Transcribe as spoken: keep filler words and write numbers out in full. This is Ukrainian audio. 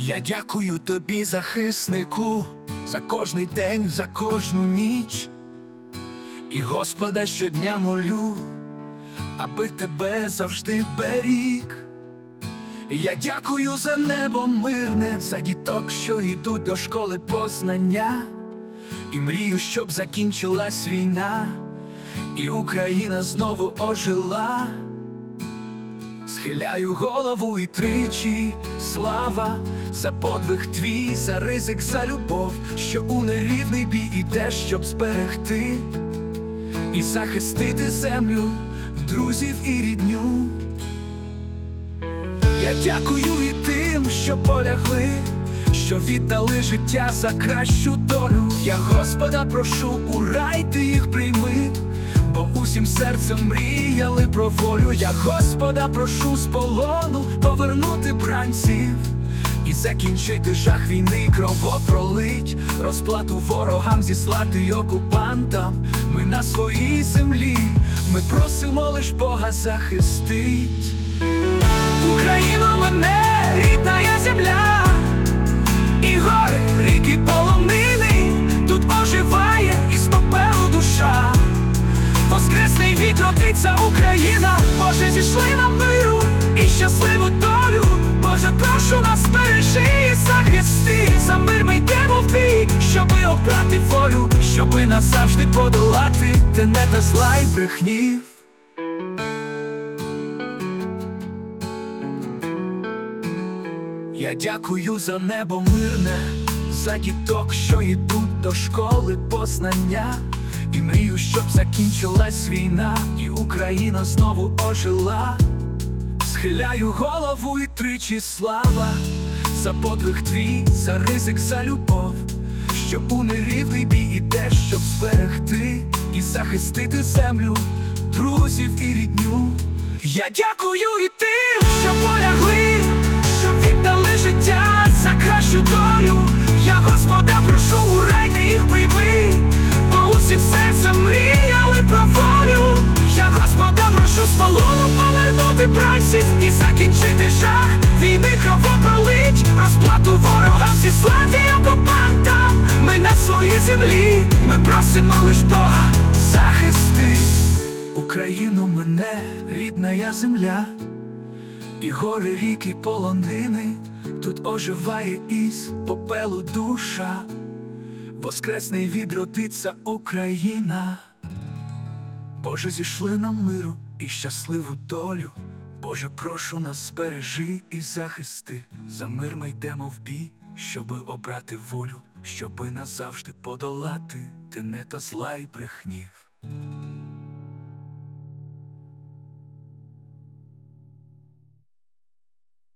Я дякую тобі, захиснику, за кожний день, за кожну ніч. І Господа щодня молю, аби тебе завжди беріг. Я дякую за небо мирне, за діток, що йдуть до школи познання. І мрію, щоб закінчилась війна, і Україна знову ожила. Схиляю голову і тричі слава за подвиг твій, за ризик, за любов, що у нерівний бій іде, щоб зберегти і захистити землю, друзів і рідню. Я дякую і тим, що полягли, що віддали життя за кращу долю. Я Господа прошу, у рай ти їх прийми, бо усім серцем мріяли про волю. Я Господа прошу з полону повернути бранців і закінчити жах війни, кровопролить, розплату ворогам зіслати й окупантам. Ми на своїй землі, ми просимо лиш Бога захистить Україну, мене, рідна я земля, і гори, ріки, полонини, тут оживає із попелу душа. Воскресний відродиться Україна, Боже, зійшли нам миру і щасливу долю. Боже, прошу нас бережи і захисти, за мир ми йдемо в бій, щоби обрати волю, щоби назавжди подолати тенета зла й брехнів. Я дякую за небо мирне, за діток, що йдуть до школи познання. І мрію, щоб закінчилась війна, і Україна знову ожила. Схиляю голову і тричі слава за подвиг твій, за ризик, за любов, що у нерівний бій іде, щоб зберегти і захистити землю, друзів і рідню. Я дякую і тим, що полягли, що віддали життя за кращу долю. Я Господа прошу, у рай ти їх прийми, бо усі серцем мріяли про волю. Я Господа прошу з полону повернути бранців і закінчити жах війни, кровопролить, розплату ворогам зіслати окупантам. Ми на своїй землі, ми просимо лиш Бога захисти Україну, мене, рідна я земля, і гори, ріки, полонини, тут оживає із попелу душа. Воскресне відродиться Україна. Боже, зійшли нам миру і щасливу долю. Боже, прошу нас збережи і захисти. За мир ми йдемо в бій, щоби обрати волю, щоби назавжди подолати тенета зла й брехнів.